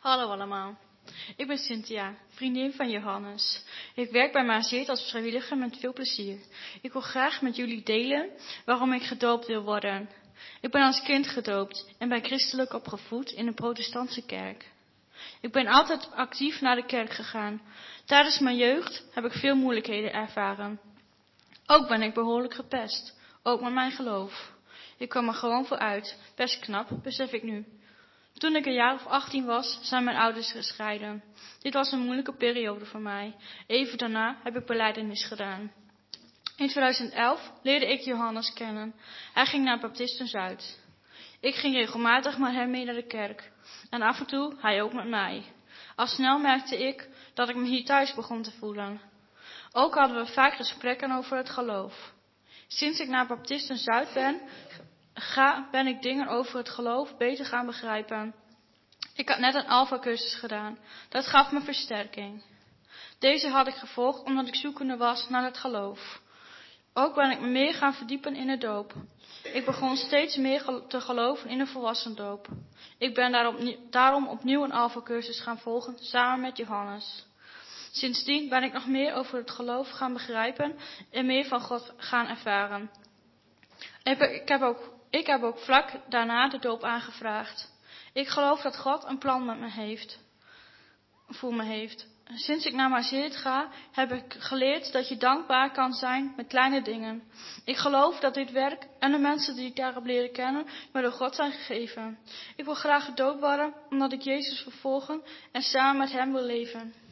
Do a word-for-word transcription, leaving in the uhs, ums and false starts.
Hallo allemaal. Ik ben Cynthia, vriendin van Johannes. Ik werk bij Mazeert als vrijwilliger met veel plezier. Ik wil graag met jullie delen waarom ik gedoopt wil worden. Ik ben als kind gedoopt en ben christelijk opgevoed in een protestantse kerk. Ik ben altijd actief naar de kerk gegaan. Tijdens mijn jeugd heb ik veel moeilijkheden ervaren. Ook ben ik behoorlijk gepest, ook met mijn geloof. Ik kwam er gewoon voor uit, best knap, besef ik nu. Toen ik een jaar of achttien was, zijn mijn ouders gescheiden. Dit was een moeilijke periode voor mij. Even daarna heb ik belijdenis gedaan. In tweeduizend elf leerde ik Johannes kennen. Hij ging naar Baptisten Zuid. Ik ging regelmatig met hem mee naar de kerk. En af en toe hij ook met mij. Al snel merkte ik dat ik me hier thuis begon te voelen. Ook hadden we vaak gesprekken over het geloof. Sinds ik naar Baptisten Zuid ben, ga, ben ik dingen over het geloof beter gaan begrijpen. Ik had net een Alpha-cursus gedaan. Dat gaf me versterking. Deze had ik gevolgd omdat ik zoekende was naar het geloof. Ook ben ik me meer gaan verdiepen in de doop. Ik begon steeds meer te geloven in een volwassendoop. Ik ben daarom, daarom opnieuw een Alpha-cursus gaan volgen, samen met Johannes. Sindsdien ben ik nog meer over het geloof gaan begrijpen en meer van God gaan ervaren. Ik heb ook, ik heb ook vlak daarna de doop aangevraagd. Ik geloof dat God een plan met me heeft, voor me heeft. Sinds ik naar Mazeert ga, heb ik geleerd dat je dankbaar kan zijn met kleine dingen. Ik geloof dat dit werk en de mensen die ik daar heb leren kennen, me door God zijn gegeven. Ik wil graag gedoopt worden, omdat ik Jezus wil volgen en samen met hem wil leven.